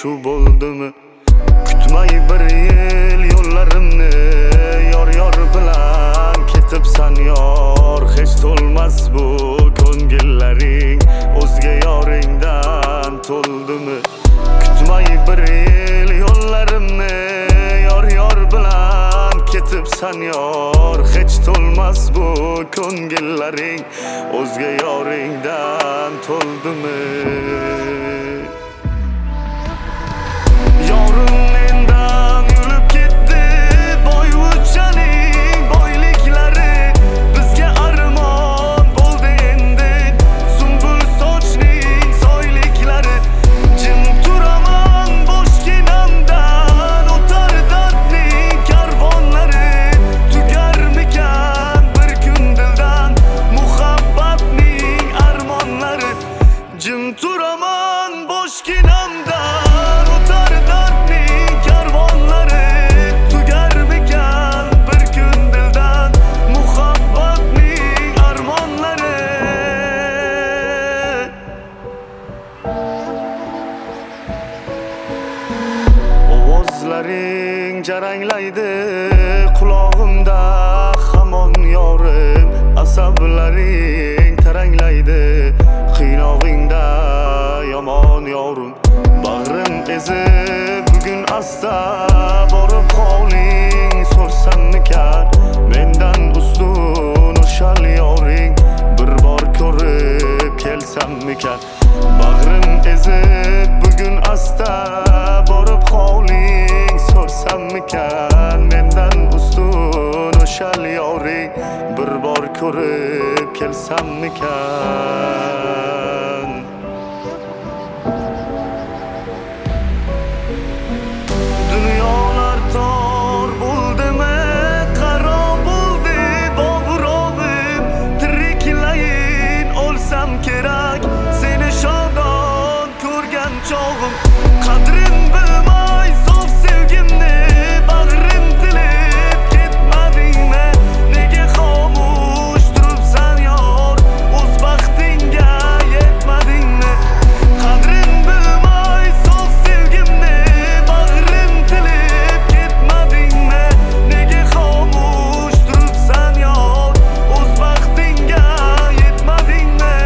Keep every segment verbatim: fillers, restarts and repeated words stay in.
shu bo'ldimi? Kutmay bir yil yo'llarimni yor yor bilan ketibsan yor. Hech to'lmas bu ko'ngillaring o'zga yoringdan to'ldimi? Kutmay bir yil yo'llarimni yor yor bilan ketibsan yor. Hech to'lmas bu ko'ngillaring o'zga yoringdan to'ldimi? Yorim mendan yulib ketdi, boyvuchchaning boyliklari bizga armon bo'ldi endi. Sumbul sochning soyliklari, jim turaman bo'sh kenamdan, o'tar dardning karvonlari. Tugarmikan bir kun dildan muhabbatning armonlari? Jim turaman bo'sh kenamdan, o'tar dardning karvonlari. Tugarmikan bir kun dildan muhabbatning armonlari? Ovozlaring jaranglaydi qulog'imda hamon yorim. Asablaring taranglaydi qiynog'ingda yomon yorim. Bag'rim ezib bugun asta borib holing so'rsammikan? Mendan ustun o'shal yoring bir bor ko'rib kelsammikan? Bag'rim ezib bugun asta borib holing so'rsammikan? Mendan ustun o'shal yoring bir bor ko'rib kelsammikan? Dunyolar tor bo'ldimi, qaro bo'ldi bog'rog'im. Tiriklayin o'lsam kerak seni shodon ko'rgan chog'im. Qadrin bilmay sof sevgimni bag'rim tilib ketmadingmi? Nega xomush turibsan yor, o'z baxtingga yetmadingmi? Qadrin bilmay sof sevgimni bag'rim tilib ketmadingmi? Nega xomush turibsan yor, o'z baxtingga yetmadingmi?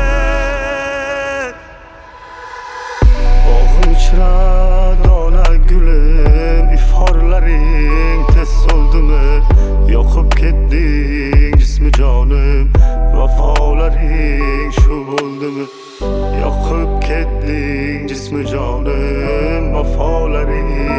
Bog'im ichra dona gulim, iforlaring tez so'ldimi? Yoqib ketding jismi jonim, vafolaring shu bo'ldimi? Yoqib ketding jismi jonim, vafolaring